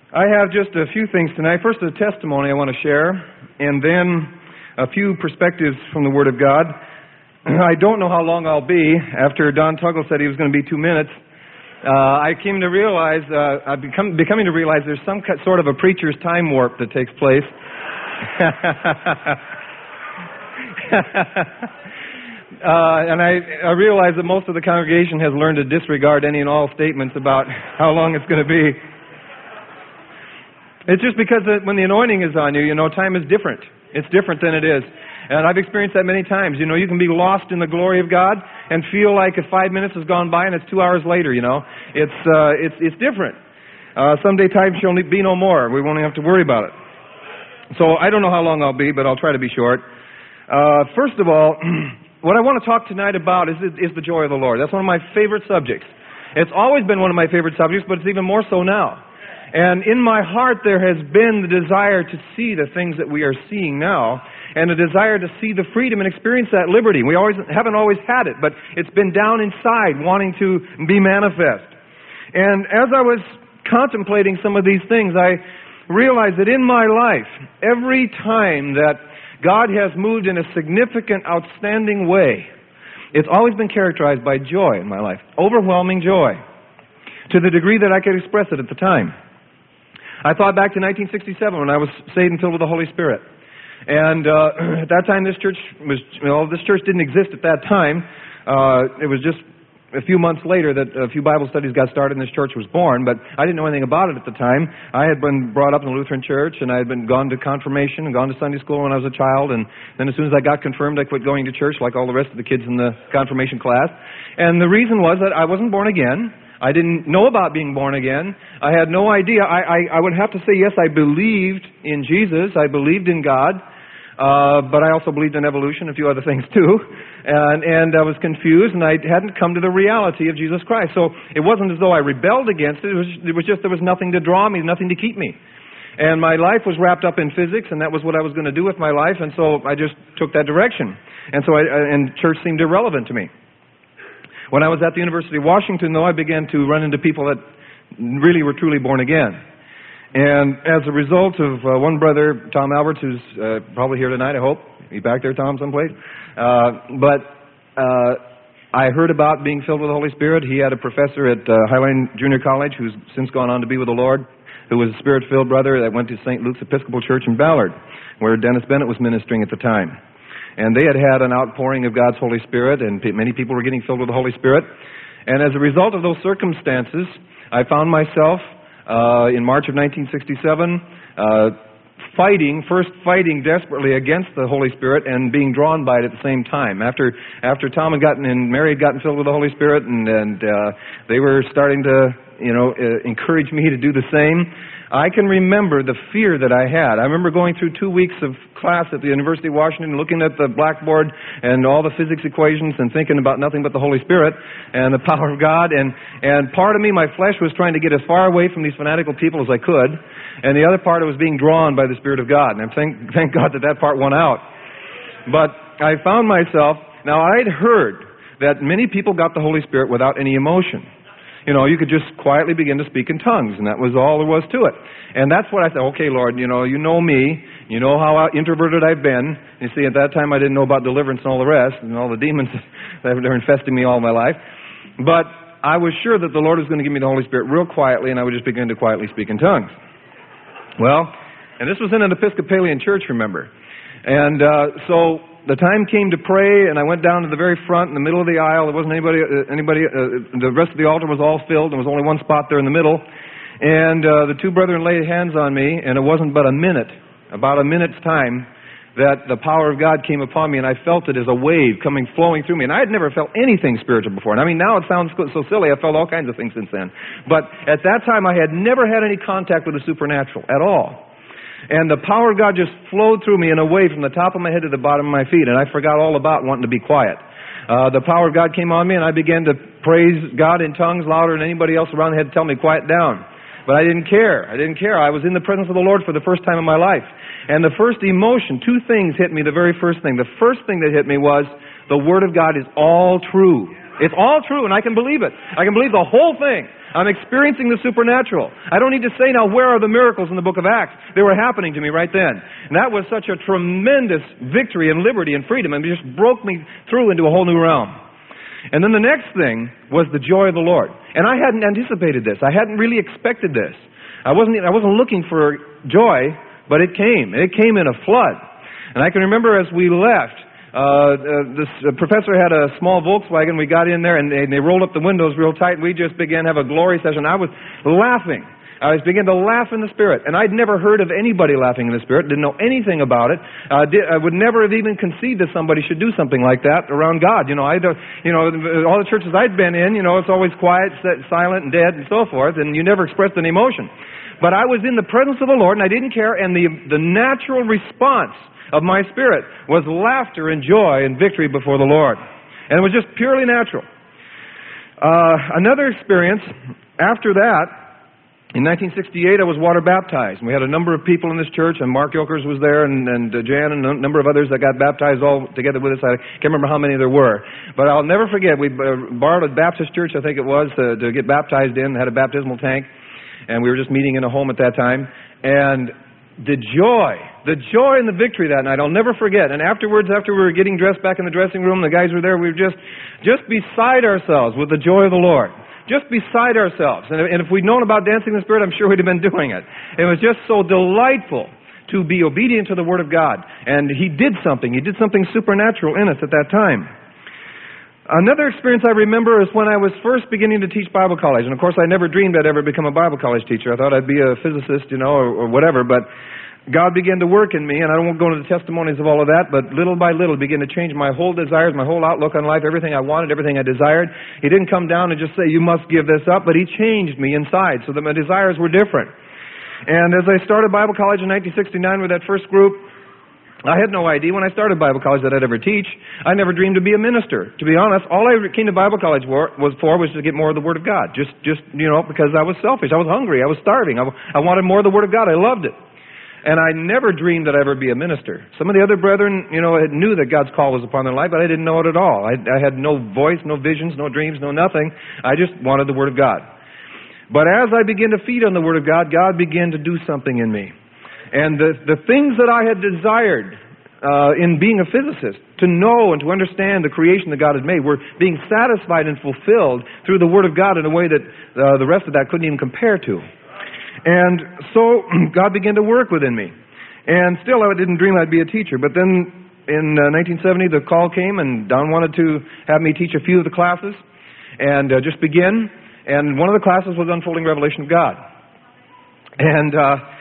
I have just a few things tonight. First, a testimony I want to share, and then a few perspectives from the Word of God. I don't know how long I'll be. After Don Tuggle said he was going to be 2 minutes, I came to realize, I'm becoming to realize there's some sort of a preacher's time warp that takes place. And I realize that most of the congregation has learned to disregard any and all statements about how long it's going to be. It's just because when the anointing is on you, time is different. It's different than it is. And I've experienced that many times. You can be lost in the glory of God and feel like if 5 minutes has gone by and it's 2 hours later, It's different. Someday time shall be no more. We won't have to worry about it. So I don't know how long I'll be, but I'll try to be short. First of all, what I want to talk tonight about is the joy of the Lord. That's one of my favorite subjects. It's always been one of my favorite subjects, but it's even more so now. And in my heart there has been the desire to see the things that we are seeing now, and a desire to see the freedom and experience that liberty. We haven't always had it, but it's been down inside wanting to be manifest. And as I was contemplating some of these things, I realized that in my life, every time that God has moved in a significant, outstanding way, it's always been characterized by joy in my life. Overwhelming joy. To the degree that I could express it at the time. I thought back to 1967 when I was saved and filled with the Holy Spirit. And at that time this church didn't exist at that time. It was just a few months later that a few Bible studies got started and this church was born, but I didn't know anything about it at the time. I had been brought up in the Lutheran church, and I had gone to confirmation and gone to Sunday school when I was a child, and then as soon as I got confirmed, I quit going to church like all the rest of the kids in the confirmation class. And the reason was that I wasn't born again. I didn't know about being born again. I had no idea. I would have to say, yes, I believed in Jesus. I believed in God. But I also believed in evolution, a few other things too. And I was confused, and I hadn't come to the reality of Jesus Christ. So it wasn't as though I rebelled against it. It was just there was nothing to draw me, nothing to keep me. And my life was wrapped up in physics, and that was what I was going to do with my life. And so I just took that direction. And so and church seemed irrelevant to me. When I was at the University of Washington, though, I began to run into people that really were truly born again. And as a result of one brother, Tom Alberts, who's probably here tonight, I hope. You back there, Tom, someplace? But I heard about being filled with the Holy Spirit. He had a professor at Highline Junior College who's since gone on to be with the Lord, who was a Spirit-filled brother that went to St. Luke's Episcopal Church in Ballard, where Dennis Bennett was ministering at the time. And they had an outpouring of God's Holy Spirit, and many people were getting filled with the Holy Spirit. And as a result of those circumstances, I found myself in March of 1967 fighting desperately against the Holy Spirit and being drawn by it at the same time. After Tom and Mary had gotten filled with the Holy Spirit, and they were starting to encourage me to do the same, I can remember the fear that I had. I remember going through 2 weeks of class at the University of Washington, looking at the blackboard and all the physics equations and thinking about nothing but the Holy Spirit and the power of God. And part of me, my flesh, was trying to get as far away from these fanatical people as I could. And the other part, was being drawn by the Spirit of God. And thank God that part won out. But I found myself, now I'd heard that many people got the Holy Spirit without any emotion. You could just quietly begin to speak in tongues, and that was all there was to it. And that's what I thought, okay, Lord, you know me, you know how introverted I've been. You see, at that time I didn't know about deliverance and all the rest, and all the demons that were infesting me all my life. But I was sure that the Lord was going to give me the Holy Spirit real quietly, and I would just begin to quietly speak in tongues. Well, and this was in an Episcopalian church, remember. And so the time came to pray, and I went down to the very front in the middle of the aisle. There wasn't anybody. The rest of the altar was all filled. There was only one spot there in the middle. And the two brethren laid hands on me, and it wasn't but about a minute's time, that the power of God came upon me, and I felt it as a wave flowing through me. And I had never felt anything spiritual before. And I mean, now it sounds so silly. I've felt all kinds of things since then. But at that time, I had never had any contact with the supernatural at all. And the power of God just flowed through me in a way from the top of my head to the bottom of my feet, and I forgot all about wanting to be quiet. The power of God came on me, and I began to praise God in tongues louder than anybody else around had to tell me, quiet down. But I didn't care. I was in the presence of the Lord for the first time in my life. And the first emotion, two things hit me the very first thing. The first thing that hit me was, the Word of God is all true. It's all true, and I can believe it. I can believe the whole thing. I'm experiencing the supernatural. I don't need to say now, where are the miracles in the book of Acts? They were happening to me right then. And that was such a tremendous victory and liberty and freedom, and it just broke me through into a whole new realm. And then the next thing was the joy of the Lord. And I hadn't anticipated this. I hadn't really expected this. I wasn't looking for joy, but it came. It came in a flood. And I can remember as we left, this professor had a small Volkswagen. We got in there, and they rolled up the windows real tight, and we just began to have a glory session. I was laughing. I began to laugh in the Spirit. And I'd never heard of anybody laughing in the Spirit, didn't know anything about it. I would never have even conceived that somebody should do something like that around God. All the churches I'd been in, it's always quiet, silent, and dead, and so forth, and you never expressed an emotion. But I was in the presence of the Lord, and I didn't care, and the natural response of my spirit was laughter and joy and victory before the Lord. And it was just purely natural. Another experience, after that, in 1968, I was water baptized. We had a number of people in this church, and Mark Yokers was there, and Jan, and a number of others that got baptized all together with us. I can't remember how many there were. But I'll never forget, we borrowed a Baptist church, I think it was, to get baptized in, had a baptismal tank, and we were just meeting in a home at that time. And the joy and the victory that night, I'll never forget. And afterwards, after we were getting dressed back in the dressing room, the guys were there, we were just beside ourselves with the joy of the Lord. Just beside ourselves. And if we'd known about dancing in the Spirit, I'm sure we'd have been doing it. It was just so delightful to be obedient to the Word of God. And He did something. He did something supernatural in us at that time. Another experience I remember is when I was first beginning to teach Bible college. And of course, I never dreamed I'd ever become a Bible college teacher. I thought I'd be a physicist, or whatever. But God began to work in me, and I won't go into the testimonies of all of that, but little by little began to change my whole desires, my whole outlook on life, everything I wanted, everything I desired. He didn't come down and just say, you must give this up, but He changed me inside so that my desires were different. And as I started Bible college in 1969 with that first group, I had no idea when I started Bible college that I'd ever teach. I never dreamed to be a minister. To be honest, all I came to Bible college was to get more of the Word of God. Just because I was selfish. I was hungry. I was starving. I wanted more of the Word of God. I loved it. And I never dreamed that I'd ever be a minister. Some of the other brethren, knew that God's call was upon their life, but I didn't know it at all. I had no voice, no visions, no dreams, no nothing. I just wanted the Word of God. But as I began to feed on the Word of God, God began to do something in me. And the things that I had desired in being a physicist, to know and to understand the creation that God had made, were being satisfied and fulfilled through the Word of God in a way that the rest of that couldn't even compare to. And so God began to work within me. And still I didn't dream I'd be a teacher. But then in 1970 the call came, and Don wanted to have me teach a few of the classes and just begin. And one of the classes was Unfolding Revelation of God. And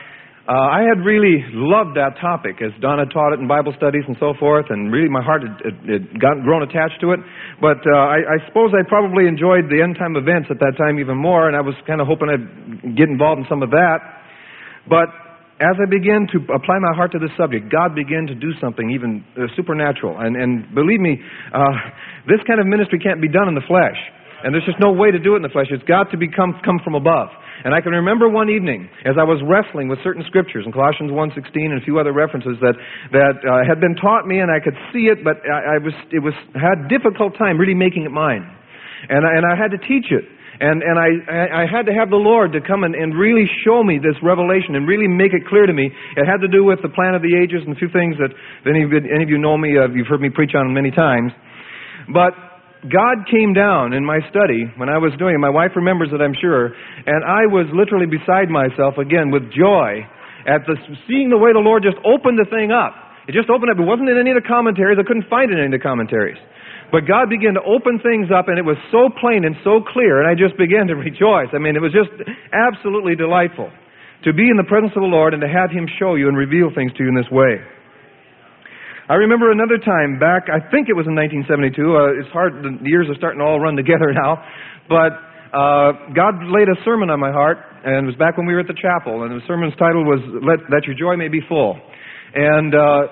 I had really loved that topic as Don had taught it in Bible studies and so forth, and really my heart had grown attached to it. But I suppose I probably enjoyed the end time events at that time even more, and I was kind of hoping I'd get involved in some of that. But as I began to apply my heart to this subject, God began to do something even supernatural. And believe me, this kind of ministry can't be done in the flesh. And there's just no way to do it in the flesh. It's got to come from above. And I can remember one evening as I was wrestling with certain scriptures in Colossians 1:16 and a few other references that had been taught me, and I could see it, but I had a difficult time really making it mine. And I had to teach it. And I had to have the Lord to come and really show me this revelation and really make it clear to me. It had to do with the plan of the ages and a few things that if any of you know me, you've heard me preach on many times. But God came down in my study when I was doing it. My wife remembers it, I'm sure. And I was literally beside myself again with joy at seeing the way the Lord just opened the thing up. It just opened up. It wasn't in any of the commentaries. I couldn't find it in any of the commentaries. But God began to open things up, and it was so plain and so clear, and I just began to rejoice. I mean, it was just absolutely delightful to be in the presence of the Lord and to have Him show you and reveal things to you in this way. I remember another time back, I think it was in 1972. It's hard, the years are starting to all run together now. But God laid a sermon on my heart, and it was back when we were at the chapel. And the sermon's title was, That Your Joy May Be Full. And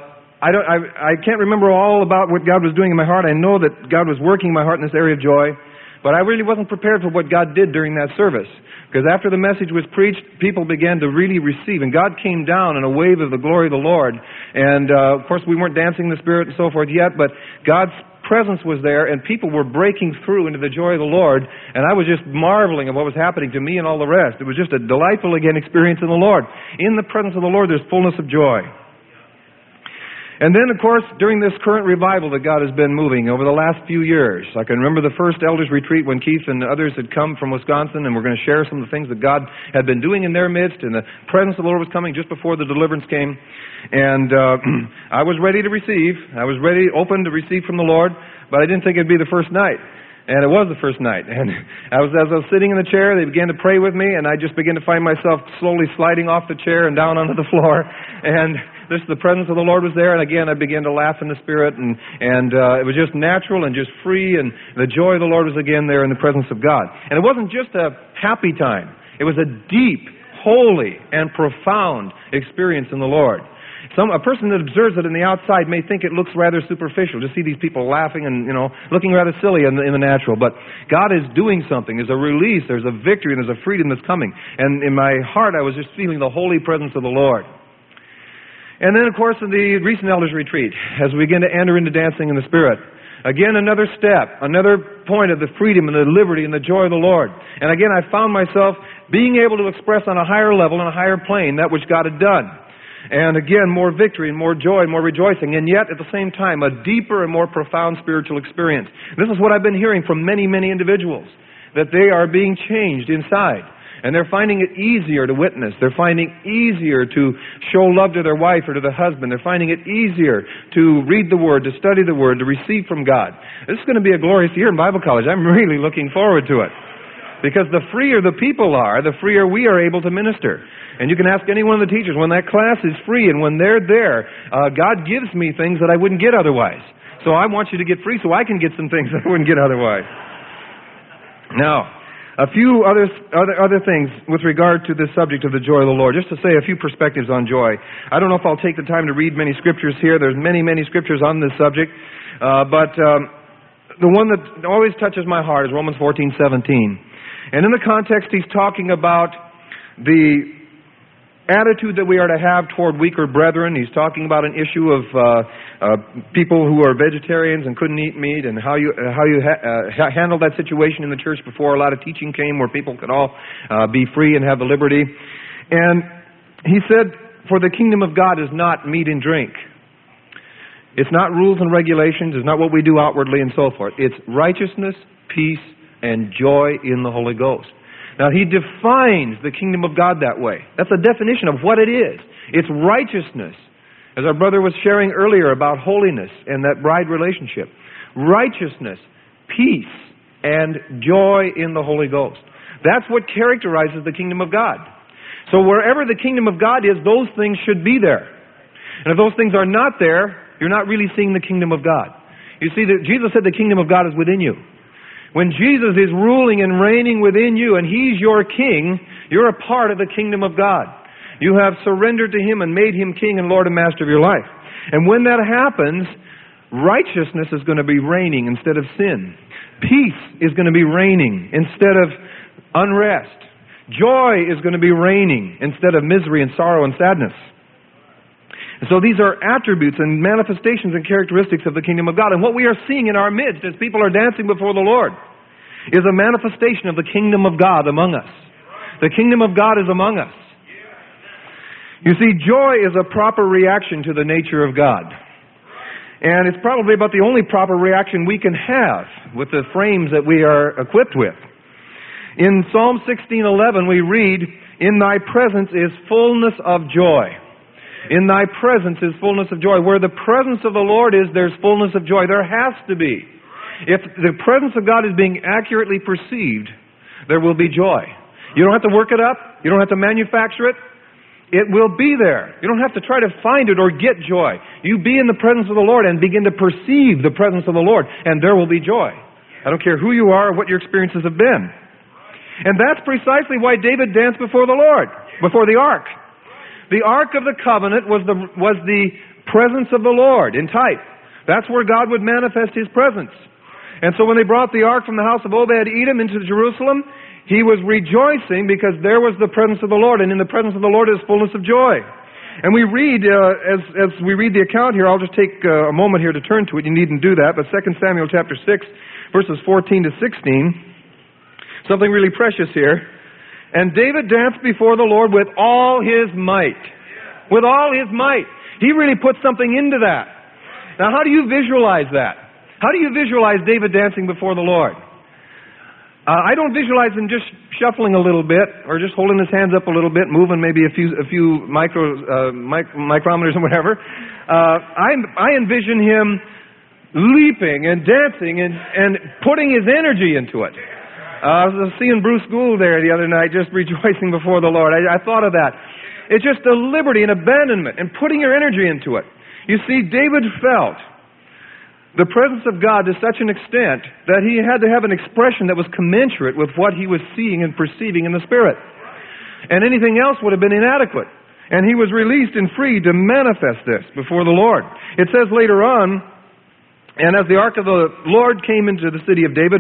I can't remember all about what God was doing in my heart. I know that God was working my heart in this area of joy. But I really wasn't prepared for what God did during that service. Because after the message was preached, people began to really receive. And God came down in a wave of the glory of the Lord. And, of course, we weren't dancing in the Spirit and so forth yet, but God's presence was there, and people were breaking through into the joy of the Lord, and I was just marveling at what was happening to me and all the rest. It was just a delightful, again, experience in the Lord. In the presence of the Lord, there's fullness of joy. And then, of course, during this current revival that God has been moving over the last few years, I can remember the first elders retreat when Keith and others had come from Wisconsin, and we're going to share some of the things that God had been doing in their midst, and the presence of the Lord was coming just before the deliverance came. And I was ready to receive. I was ready, open to receive from the Lord, but I didn't think it'd be the first night. And it was the first night. And as I was sitting in the chair, they began to pray with me, and I just began to find myself slowly sliding off the chair and down onto the floor. And the presence of the Lord was there, and again I began to laugh in the Spirit, and it was just natural and just free, and the joy of the Lord was again there in the presence of God. And it wasn't just a happy time. It was a deep, holy, and profound experience in the Lord. A person that observes it on the outside may think it looks rather superficial to see these people laughing and, looking rather silly in the natural. But God is doing something. There's a release, there's a victory, and there's a freedom that's coming. And in my heart, I was just feeling the holy presence of the Lord. And then, of course, in the recent Elders Retreat, as we begin to enter into dancing in the Spirit, again, another step, another point of the freedom and the liberty and the joy of the Lord. And again, I found myself being able to express on a higher level and a higher plane that which God had done. And again, more victory and more joy and more rejoicing. And yet, at the same time, a deeper and more profound spiritual experience. This is what I've been hearing from many, many individuals, that they are being changed inside. And they're finding it easier to witness. They're finding easier to show love to their wife or to their husband. They're finding it easier to read the Word, to study the Word, to receive from God. This is going to be a glorious year in Bible college. I'm really looking forward to it. Because the freer the people are, the freer we are able to minister. And you can ask any one of the teachers, when that class is free and when they're there, God gives me things that I wouldn't get otherwise. So I want you to get free so I can get some things that I wouldn't get otherwise. Now, a few other things with regard to this subject of the joy of the Lord, just to say a few perspectives on joy. I don't know if I'll take the time to read many scriptures here. There's many, many scriptures on this subject. But the one that always touches my heart is Romans 14:17. And in the context, he's talking about the attitude that we are to have toward weaker brethren. He's talking about an issue of people who are vegetarians and couldn't eat meat, and how you handled that situation in the church before a lot of teaching came where people could all be free and have the liberty. And he said, for the kingdom of God is not meat and drink. It's not rules and regulations. It's not what we do outwardly and so forth. It's righteousness, peace, and joy in the Holy Ghost. Now, he defines the kingdom of God that way. That's a definition of what it is. It's righteousness. As our brother was sharing earlier about holiness and that bride relationship. Righteousness, peace, and joy in the Holy Ghost. That's what characterizes the kingdom of God. So wherever the kingdom of God is, those things should be there. And if those things are not there, you're not really seeing the kingdom of God. You see, Jesus said the kingdom of God is within you. When Jesus is ruling and reigning within you and He's your king, you're a part of the kingdom of God. You have surrendered to Him and made Him king and Lord and master of your life. And when that happens, righteousness is going to be reigning instead of sin. Peace is going to be reigning instead of unrest. Joy is going to be reigning instead of misery and sorrow and sadness. And so these are attributes and manifestations and characteristics of the kingdom of God. And what we are seeing in our midst as people are dancing before the Lord is a manifestation of the kingdom of God among us. The kingdom of God is among us. You see, joy is a proper reaction to the nature of God. And it's probably about the only proper reaction we can have with the frames that we are equipped with. In Psalm 16:11 we read, "In thy presence is fullness of joy." In thy presence is fullness of joy. Where the presence of the Lord is, there's fullness of joy. There has to be. If the presence of God is being accurately perceived, there will be joy. You don't have to work it up. You don't have to manufacture it. It will be there. You don't have to try to find it or get joy. You be in the presence of the Lord and begin to perceive the presence of the Lord, and there will be joy. I don't care who you are or what your experiences have been. And that's precisely why David danced before the Lord, before the ark. The Ark of the Covenant was the presence of the Lord in type. That's where God would manifest His presence. And so when they brought the Ark from the house of Obed-Edom into Jerusalem, he was rejoicing because there was the presence of the Lord, and in the presence of the Lord is fullness of joy. And we read, as we read the account here, I'll just take a moment here to turn to it. You needn't do that. But 2 Samuel chapter 6, verses 14 to 16, something really precious here. And David danced before the Lord with all his might. With all his might. He really put something into that. Now, how do you visualize that? How do you visualize David dancing before the Lord? I don't visualize him just shuffling a little bit, or just holding his hands up a little bit, moving maybe a few micrometers or whatever. I envision him leaping and dancing and putting his energy into it. I was seeing Bruce Gould there the other night, just rejoicing before the Lord. I thought of that. It's just a liberty and abandonment and putting your energy into it. You see, David felt the presence of God to such an extent that he had to have an expression that was commensurate with what he was seeing and perceiving in the Spirit. And anything else would have been inadequate. And he was released and free to manifest this before the Lord. It says later on, and as the ark of the Lord came into the city of David,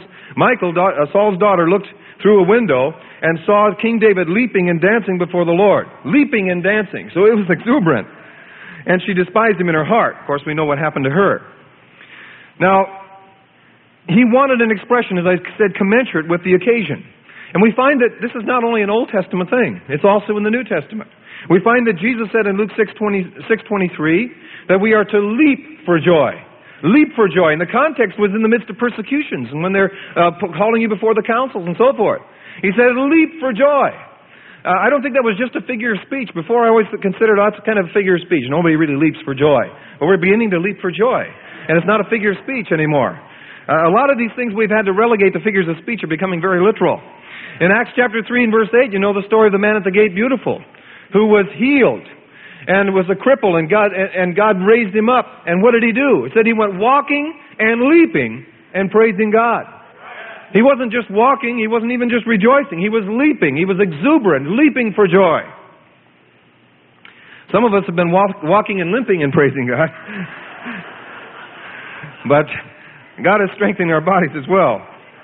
Saul's daughter, looked through a window and saw King David leaping and dancing before the Lord. Leaping and dancing. So it was exuberant. And she despised him in her heart. Of course, we know what happened to her. Now, he wanted an expression, as I said, commensurate with the occasion. And we find that this is not only an Old Testament thing, it's also in the New Testament. We find that Jesus said in Luke 6:23 that we are to leap for joy. Leap for joy. And the context was in the midst of persecutions and when they're calling you before the councils and so forth. He said, leap for joy. I don't think that was just a figure of speech. Before I always considered that's kind of a figure of speech. Nobody really leaps for joy. But we're beginning to leap for joy. And it's not a figure of speech anymore. A lot of these things we've had to relegate to figures of speech are becoming very literal. In Acts chapter 3 and verse 8, you know the story of the man at the gate beautiful, who was healed and was a cripple, and God raised him up. And what did he do? It said he went walking and leaping and praising God. He wasn't just walking, he wasn't even just rejoicing, he was leaping, he was exuberant, leaping for joy. Some of us have been walking and limping and praising God. But God is strengthening our bodies as well.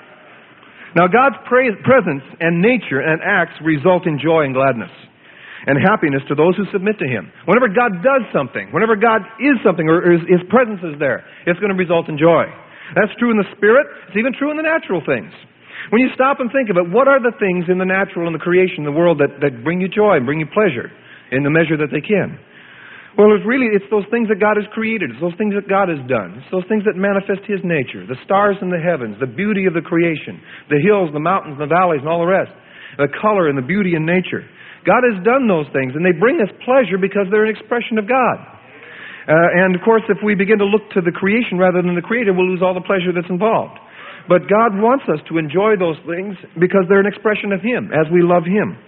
Now, God's presence and nature and acts result in joy and gladness and happiness to those who submit to Him. Whenever God does something, whenever God is something, or His presence is there, it's going to result in joy. That's true in the Spirit. It's even true in the natural things. When you stop and think of it, what are the things in the natural and the creation, the world, that bring you joy and bring you pleasure in the measure that they can? Well, it's those things that God has created. It's those things that God has done. It's those things that manifest His nature. The stars in the heavens, the beauty of the creation, the hills, the mountains, the valleys, and all the rest. The color and the beauty in nature. God has done those things, and they bring us pleasure because they're an expression of God. And, of course, if we begin to look to the creation rather than the Creator, we'll lose all the pleasure that's involved. But God wants us to enjoy those things because they're an expression of Him, as we love Him.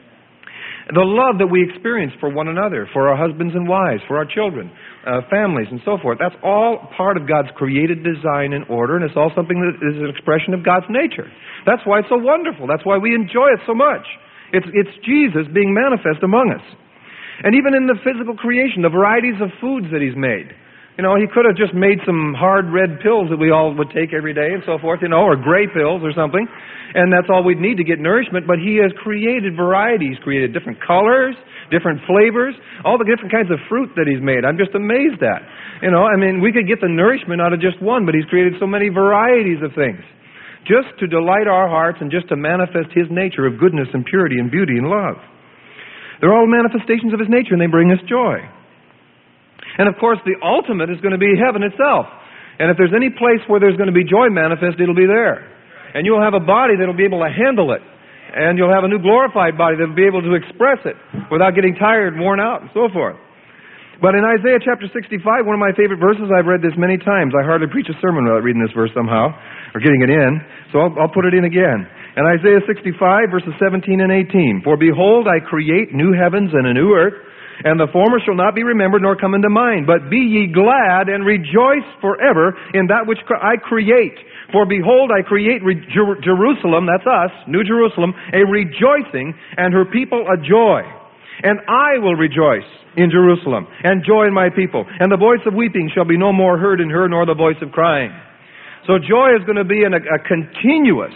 The love that we experience for one another, for our husbands and wives, for our children, families, and so forth, that's all part of God's created design and order, and it's all something that is an expression of God's nature. That's why it's so wonderful. That's why we enjoy it so much. It's Jesus being manifest among us. And even in the physical creation, the varieties of foods that He's made. You know, He could have just made some hard red pills that we all would take every day and so forth, or gray pills or something. And that's all we'd need to get nourishment. But He has created varieties, created different colors, different flavors, all the different kinds of fruit that He's made. I'm just amazed at. We could get the nourishment out of just one, but He's created so many varieties of things. Just to delight our hearts and just to manifest His nature of goodness and purity and beauty and love. They're all manifestations of His nature, and they bring us joy. And of course, the ultimate is going to be heaven itself. And if there's any place where there's going to be joy manifest, it'll be there. And you'll have a body that'll be able to handle it. And you'll have a new glorified body that'll be able to express it without getting tired, worn out, and so forth. But in Isaiah chapter 65, one of my favorite verses, I've read this many times. I hardly preach a sermon without reading this verse somehow, or getting it in. So I'll put it in again. In Isaiah 65, verses 17 and 18, "For behold, I create new heavens and a new earth, and the former shall not be remembered nor come into mind. But be ye glad and rejoice forever in that which I create. For behold, I create Jerusalem," that's us, New Jerusalem, "a rejoicing, and her people a joy. And I will rejoice in Jerusalem, and joy in my people. And the voice of weeping shall be no more heard in her, nor the voice of crying." So joy is going to be a continuous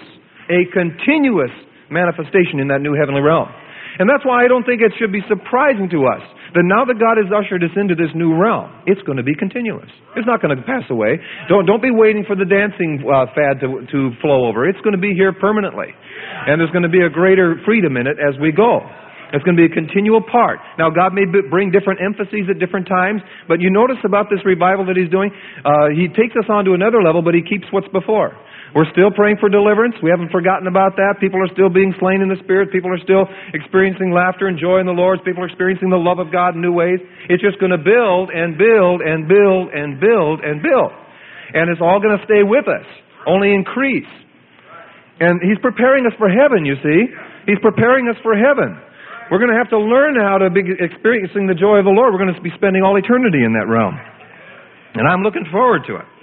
manifestation in that new heavenly realm. And that's why I don't think it should be surprising to us Then now that God has ushered us into this new realm, it's going to be continuous. It's not going to pass away. Don't be waiting for the dancing fad to flow over. It's going to be here permanently. And there's going to be a greater freedom in it as we go. It's going to be a continual part. Now, God may bring different emphases at different times, but you notice about this revival that He's doing, He takes us on to another level, but He keeps what's before. We're still praying for deliverance. We haven't forgotten about that. People are still being slain in the Spirit. People are still experiencing laughter and joy in the Lord. People are experiencing the love of God in new ways. It's just going to build and build and build and build and build. And it's all going to stay with us, only increase. And He's preparing us for heaven, you see. He's preparing us for heaven. We're going to have to learn how to be experiencing the joy of the Lord. We're going to be spending all eternity in that realm. And I'm looking forward to it.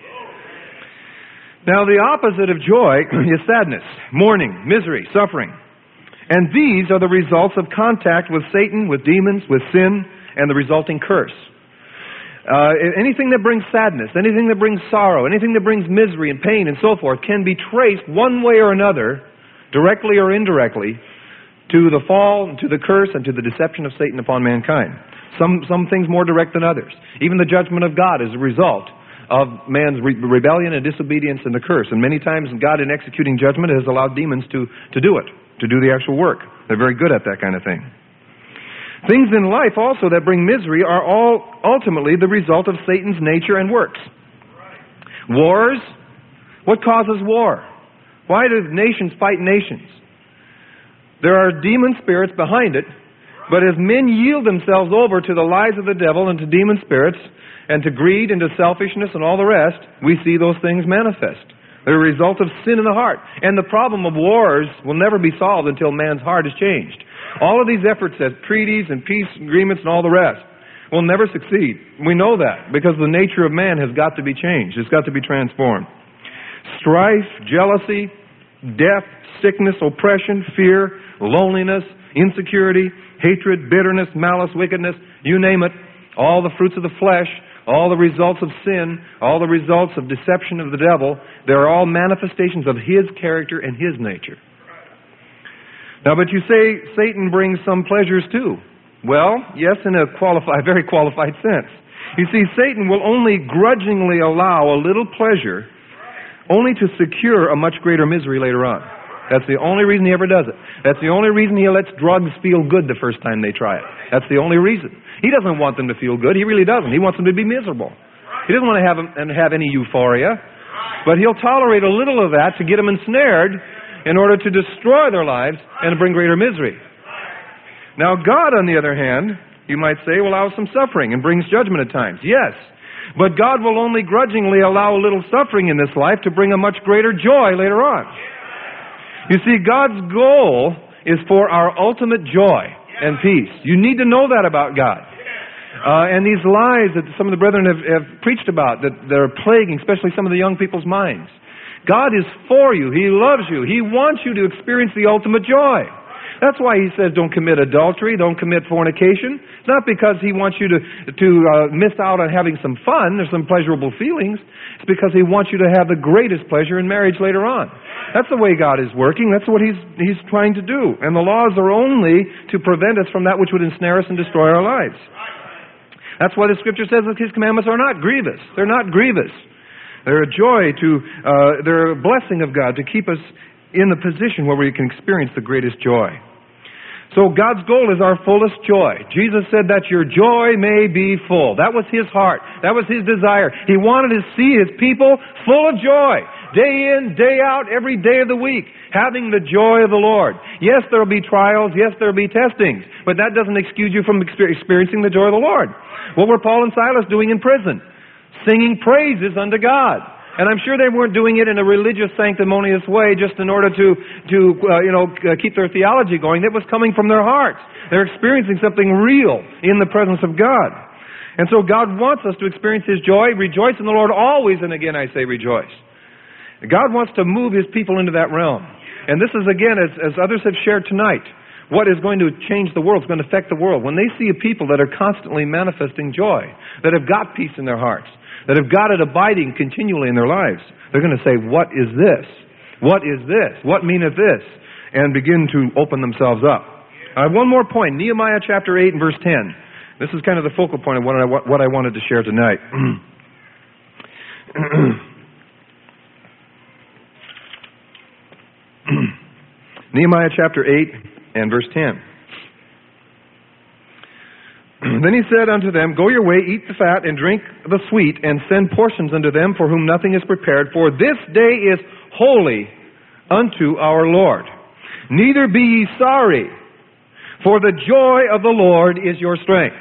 Now, the opposite of joy is sadness, mourning, misery, suffering. And these are the results of contact with Satan, with demons, with sin, and the resulting curse. Anything that brings sadness, anything that brings sorrow, anything that brings misery and pain and so forth can be traced one way or another, directly or indirectly, to the fall, and to the curse, and to the deception of Satan upon mankind. Some things more direct than others. Even the judgment of God is a result of man's rebellion and disobedience and the curse. And many times God, in executing judgment, has allowed demons to do it, to do the actual work. They're very good at that kind of thing. Things in life also that bring misery are all ultimately the result of Satan's nature and works. Wars. What causes war? Why do nations fight nations? There are demon spirits behind it, but as men yield themselves over to the lies of the devil and to demon spirits, and to greed and to selfishness and all the rest, we see those things manifest. They're a result of sin in the heart. And the problem of wars will never be solved until man's heart is changed. All of these efforts at treaties and peace agreements and all the rest will never succeed. We know that because the nature of man has got to be changed. It's got to be transformed. Strife, jealousy, death, sickness, oppression, fear, loneliness, insecurity, hatred, bitterness, malice, wickedness, you name it, all the fruits of the flesh, all the results of sin, all the results of deception of the devil, they're all manifestations of his character and his nature. Now, but you say Satan brings some pleasures too. Well, yes, in a very qualified sense. You see, Satan will only grudgingly allow a little pleasure only to secure a much greater misery later on. That's the only reason he ever does it. That's the only reason he lets drugs feel good the first time they try it. That's the only reason. He doesn't want them to feel good. He really doesn't. He wants them to be miserable. He doesn't want to have any euphoria. But he'll tolerate a little of that to get them ensnared in order to destroy their lives and to bring greater misery. Now, God, on the other hand, you might say, will allow some suffering and brings judgment at times. Yes. But God will only grudgingly allow a little suffering in this life to bring a much greater joy later on. You see, God's goal is for our ultimate joy and peace. You need to know that about God. And these lies that some of the brethren have preached about, that are plaguing, especially some of the young people's minds. God is for you. He loves you. He wants you to experience the ultimate joy. That's why He says don't commit adultery, don't commit fornication. It's not because He wants you to miss out on having some fun or some pleasurable feelings. It's because He wants you to have the greatest pleasure in marriage later on. That's the way God is working. That's what He's trying to do. And the laws are only to prevent us from that which would ensnare us and destroy our lives. That's why the Scripture says that His commandments are not grievous. They're not grievous. They're a joy they're a blessing of God to keep us in the position where we can experience the greatest joy. So God's goal is our fullest joy. Jesus said that your joy may be full. That was His heart. That was His desire. He wanted to see His people full of joy. Day in, day out, every day of the week, having the joy of the Lord. Yes, there will be trials. Yes, there will be testings. But that doesn't excuse you from experiencing the joy of the Lord. What were Paul and Silas doing in prison? Singing praises unto God. And I'm sure they weren't doing it in a religious, sanctimonious way just in order to keep their theology going. It was coming from their hearts. They're experiencing something real in the presence of God. And so God wants us to experience His joy. Rejoice in the Lord always, and again I say rejoice. God wants to move His people into that realm. And this is, again, as others have shared tonight, what is going to change the world, is going to affect the world. When they see a people that are constantly manifesting joy, that have got peace in their hearts, that have got it abiding continually in their lives, they're going to say, what is this? What is this? What meaneth this? And begin to open themselves up. One more point, Nehemiah chapter 8 and verse 10. This is kind of the focal point of what I wanted to share tonight. Nehemiah chapter 8 and verse 10. Then he said unto them, Go your way, eat the fat, and drink the sweet, and send portions unto them for whom nothing is prepared, for this day is holy unto our Lord. Neither be ye sorry, for the joy of the Lord is your strength.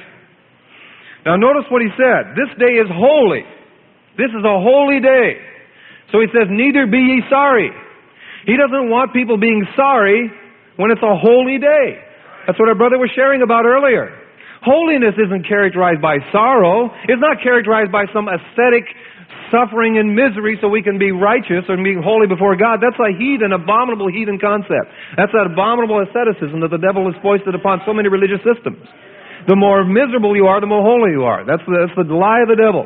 Now notice what he said. This day is holy. This is a holy day. So he says, neither be ye sorry. He doesn't want people being sorry when it's a holy day. That's what our brother was sharing about earlier. Holiness isn't characterized by sorrow. It's not characterized by some ascetic suffering and misery so we can be righteous or being holy before God. That's a abominable heathen concept. That's an abominable asceticism that the devil has foisted upon so many religious systems. The more miserable you are, the more holy you are. That's the lie of the devil.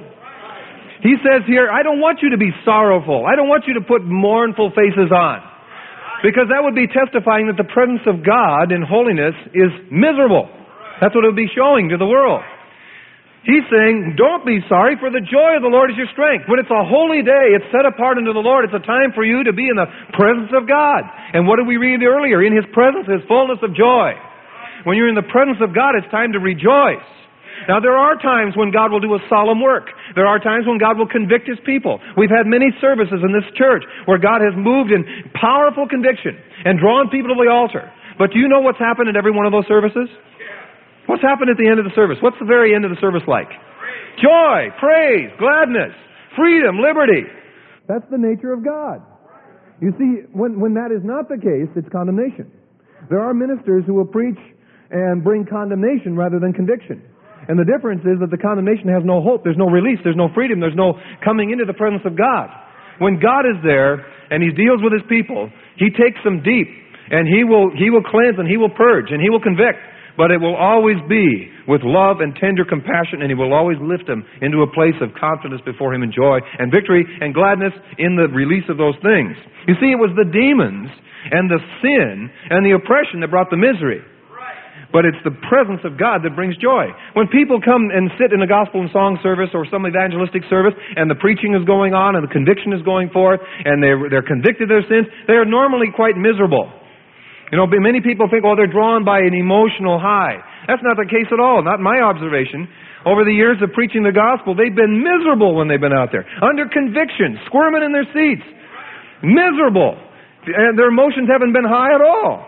He says here, I don't want you to be sorrowful. I don't want you to put mournful faces on. Because that would be testifying that the presence of God in holiness is miserable. That's what it would be showing to the world. He's saying, don't be sorry, for the joy of the Lord is your strength. When it's a holy day, it's set apart unto the Lord. It's a time for you to be in the presence of God. And what did we read earlier? In His presence is fullness of joy. When you're in the presence of God, it's time to rejoice. Now, there are times when God will do a solemn work. There are times when God will convict His people. We've had many services in this church where God has moved in powerful conviction and drawn people to the altar. But do you know what's happened at every one of those services? What's happened at the end of the service? What's the very end of the service like? Joy, praise, gladness, freedom, liberty. That's the nature of God. You see, when that is not the case, it's condemnation. There are ministers who will preach and bring condemnation rather than conviction. And the difference is that the condemnation has no hope. There's no release. There's no freedom. There's no coming into the presence of God. When God is there and He deals with His people, He takes them deep and He will cleanse and He will purge and He will convict. But it will always be with love and tender compassion, and He will always lift them into a place of confidence before Him and joy and victory and gladness in the release of those things. You see, it was the demons and the sin and the oppression that brought the misery. But it's the presence of God that brings joy. When people come and sit in a gospel and song service or some evangelistic service and the preaching is going on and the conviction is going forth and they're convicted of their sins, they are normally quite miserable. You know, many people think, they're drawn by an emotional high. That's not the case at all, not in my observation. Over the years of preaching the gospel, they've been miserable when they've been out there. Under conviction, squirming in their seats. Miserable. And their emotions haven't been high at all.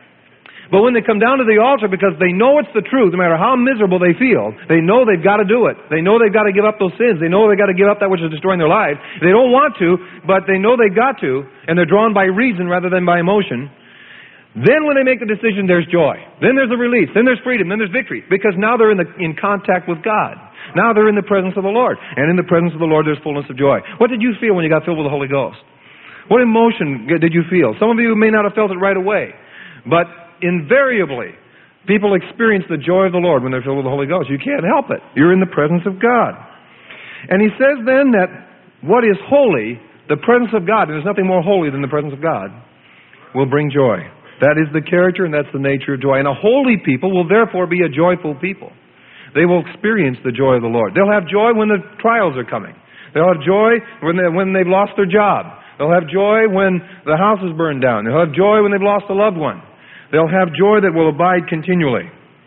But when they come down to the altar, because they know it's the truth, no matter how miserable they feel, they know they've got to do it. They know they've got to give up those sins. They know they've got to give up that which is destroying their lives. They don't want to, but they know they've got to, and they're drawn by reason rather than by emotion. Then when they make the decision, there's joy. Then there's a release. Then there's freedom. Then there's victory. Because now they're in contact with God. Now they're in the presence of the Lord. And in the presence of the Lord, there's fullness of joy. What did you feel when you got filled with the Holy Ghost? What emotion did you feel? Some of you may not have felt it right away. But invariably, people experience the joy of the Lord when they're filled with the Holy Ghost. You can't help it. You're in the presence of God. And he says then that what is holy, the presence of God, and there's nothing more holy than the presence of God, will bring joy. That is the character and that's the nature of joy. And a holy people will therefore be a joyful people. They will experience the joy of the Lord. They'll have joy when the trials are coming. They'll have joy when they've lost their job. They'll have joy when the house is burned down. They'll have joy when they've lost a loved one. They'll have joy that will abide continually.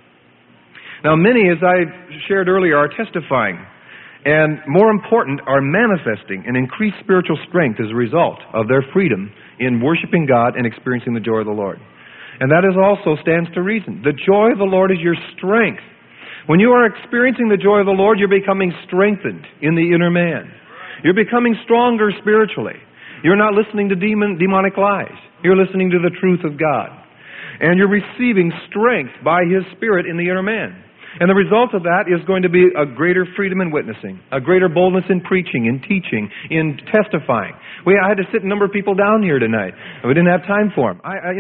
Now many, as I shared earlier, are testifying. And more important, are manifesting an increased spiritual strength as a result of their freedom in worshiping God and experiencing the joy of the Lord. And that is also stands to reason. The joy of the Lord is your strength. When you are experiencing the joy of the Lord, you're becoming strengthened in the inner man. You're becoming stronger spiritually. You're not listening to demonic lies. You're listening to the truth of God. And you're receiving strength by His Spirit in the inner man. And the result of that is going to be a greater freedom in witnessing, a greater boldness in preaching, in teaching, in testifying. I had to sit a number of people down here tonight, and we didn't have time for them.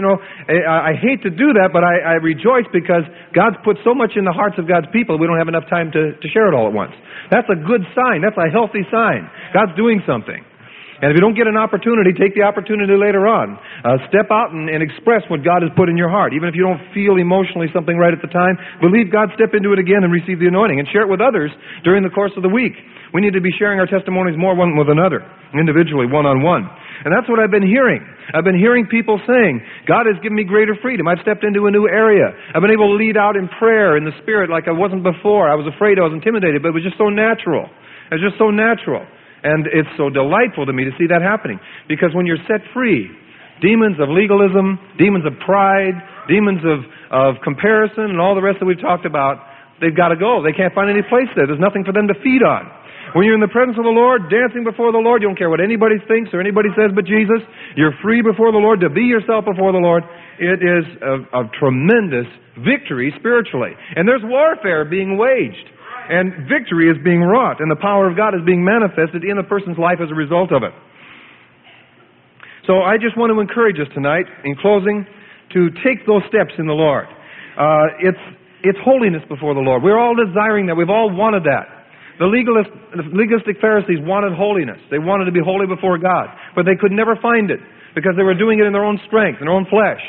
I hate to do that, but I rejoice because God's put so much in the hearts of God's people, we don't have enough time to share it all at once. That's a good sign. That's a healthy sign. God's doing something. And if you don't get an opportunity, take the opportunity later on. Step out and express what God has put in your heart. Even if you don't feel emotionally something right at the time, believe God, step into it again and receive the anointing. And share it with others during the course of the week. We need to be sharing our testimonies more one with another, individually, one-on-one. And that's what I've been hearing. I've been hearing people saying, God has given me greater freedom. I've stepped into a new area. I've been able to lead out in prayer in the Spirit like I wasn't before. I was afraid, I was intimidated, but it was just so natural. It was just so natural. And it's so delightful to me to see that happening. Because when you're set free, demons of legalism, demons of pride, demons of comparison, and all the rest that we've talked about, they've got to go. They can't find any place there. There's nothing for them to feed on. When you're in the presence of the Lord, dancing before the Lord, you don't care what anybody thinks or anybody says but Jesus. You're free before the Lord to be yourself before the Lord. It is a tremendous victory spiritually. And there's warfare being waged. And victory is being wrought. And the power of God is being manifested in a person's life as a result of it. So I just want to encourage us tonight, in closing, to take those steps in the Lord. It's holiness before the Lord. We're all desiring that. We've all wanted that. The legalistic Pharisees wanted holiness. They wanted to be holy before God. But they could never find it because they were doing it in their own strength, in their own flesh.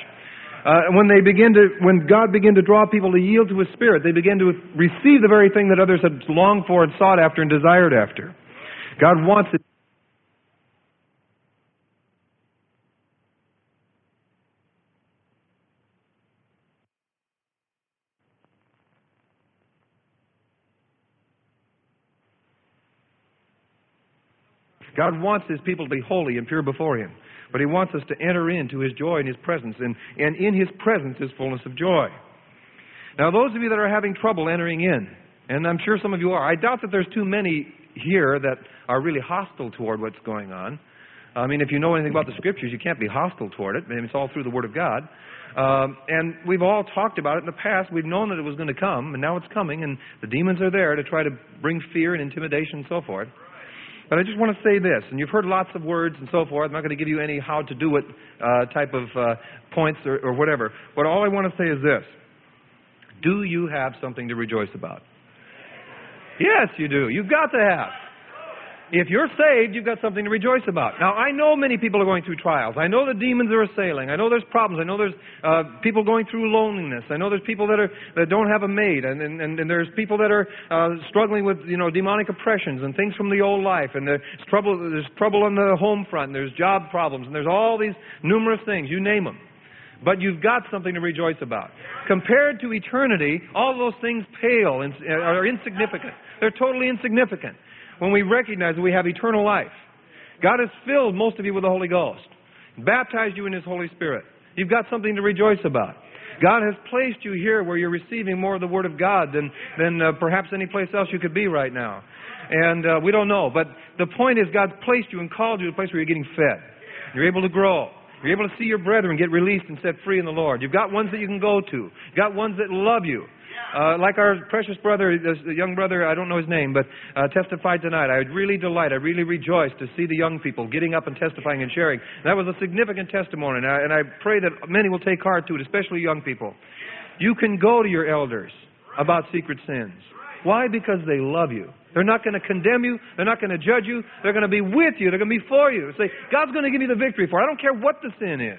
When God began to draw people to yield to His Spirit, they began to receive the very thing that others had longed for and sought after and desired after. God wants it. God wants His people to be holy and pure before Him. But He wants us to enter into His joy and His presence. And in His presence is fullness of joy. Now, those of you that are having trouble entering in, and I'm sure some of you are, I doubt that there's too many here that are really hostile toward what's going on. I mean, if you know anything about the Scriptures, you can't be hostile toward it. I mean, it's all through the Word of God. And we've all talked about it in the past. We've known that it was going to come, and now it's coming, and the demons are there to try to bring fear and intimidation and so forth. But I just want to say this, and you've heard lots of words and so forth. I'm not going to give you any how-to-do-it type of points or whatever. But all I want to say is this. Do you have something to rejoice about? Yes, you do. You've got to have. If you're saved, you've got something to rejoice about. Now, I know many people are going through trials. I know the demons are assailing. I know there's problems. I know there's people going through loneliness. I know there's people that don't have a mate. And there's people that are struggling with, demonic oppressions and things from the old life. And there's trouble on the home front. And there's job problems. And there's all these numerous things. You name them. But you've got something to rejoice about. Compared to eternity, all those things pale and are insignificant. They're totally insignificant. When we recognize that we have eternal life. God has filled most of you with the Holy Ghost. Baptized you in His Holy Spirit. You've got something to rejoice about. God has placed you here where you're receiving more of the Word of God than perhaps any place else you could be right now. And we don't know. But the point is God's placed you and called you to a place where you're getting fed. You're able to grow. You're able to see your brethren get released and set free in the Lord. You've got ones that you can go to. You've got ones that love you. Like our precious brother, the young brother, I don't know his name, but testified tonight. I really rejoice to see the young people getting up and testifying and sharing. That was a significant testimony, and I pray that many will take heart to it, especially young people. You can go to your elders about secret sins. Why? Because they love you. They're not going to condemn you. They're not going to judge you. They're going to be with you. They're going to be for you. Say, God's going to give you the victory for it. I don't care what the sin is.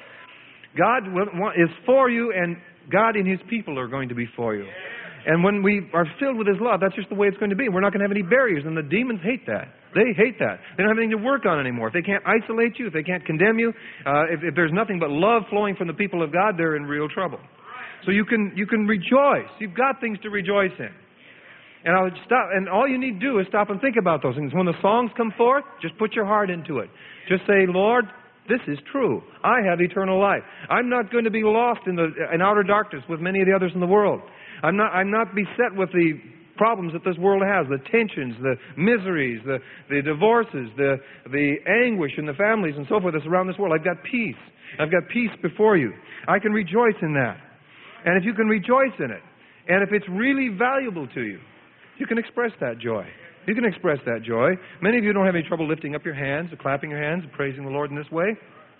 God is for you, and God and His people are going to be for you. And when we are filled with His love, that's just the way it's going to be. We're not going to have any barriers, and the demons hate that. They hate that. They don't have anything to work on anymore. If they can't isolate you, if they can't condemn you, if there's nothing but love flowing from the people of God, they're in real trouble. So you can rejoice. You've got things to rejoice in. And I would stop, and all you need to do is stop and think about those things. When the songs come forth, just put your heart into it. Just say, Lord, this is true. I have eternal life. I'm not going to be lost in outer darkness with many of the others in the world. I'm not beset with the problems that this world has, the tensions, the miseries, the divorces, the anguish in the families and so forth that's around this world. I've got peace. I've got peace before you. I can rejoice in that. And if you can rejoice in it, and if it's really valuable to you, you can express that joy. You can express that joy. Many of you don't have any trouble lifting up your hands or clapping your hands and praising the Lord in this way.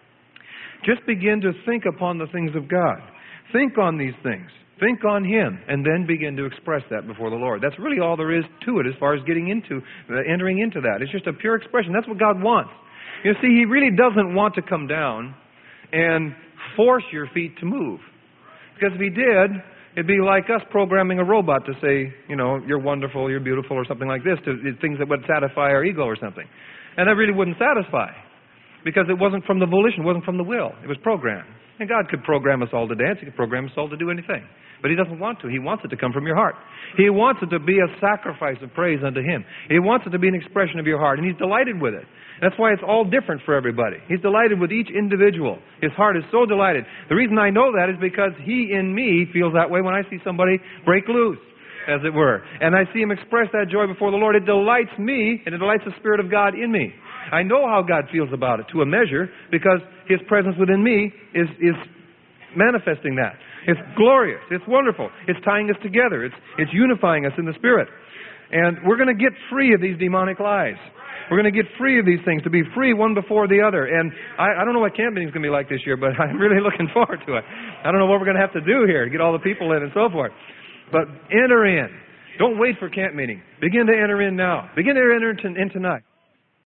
Just begin to think upon the things of God. Think on these things. Think on Him, and then begin to express that before the Lord. That's really all there is to it as far as entering into that. It's just a pure expression. That's what God wants. You see, He really doesn't want to come down and force your feet to move. Because if He did, it'd be like us programming a robot to say, you're wonderful, you're beautiful, or something like this, to things that would satisfy our ego or something. And that really wouldn't satisfy. Because it wasn't from the volition, it wasn't from the will. It was programmed. And God could program us all to dance, He could program us all to do anything. But He doesn't want to. He wants it to come from your heart. He wants it to be a sacrifice of praise unto Him. He wants it to be an expression of your heart. And He's delighted with it. That's why it's all different for everybody. He's delighted with each individual. His heart is so delighted. The reason I know that is because He in me feels that way when I see somebody break loose, as it were. And I see him express that joy before the Lord. It delights me, and it delights the Spirit of God in me. I know how God feels about it to a measure because His presence within me is manifesting that. It's glorious. It's wonderful. It's tying us together. It's unifying us in the Spirit. And we're going to get free of these demonic lies. We're going to get free of these things, to be free one before the other. And I don't know what camp meeting is going to be like this year, but I'm really looking forward to it. I don't know what we're going to have to do here to get all the people in and so forth. But enter in. Don't wait for camp meeting. Begin to enter in now. Begin to enter in tonight.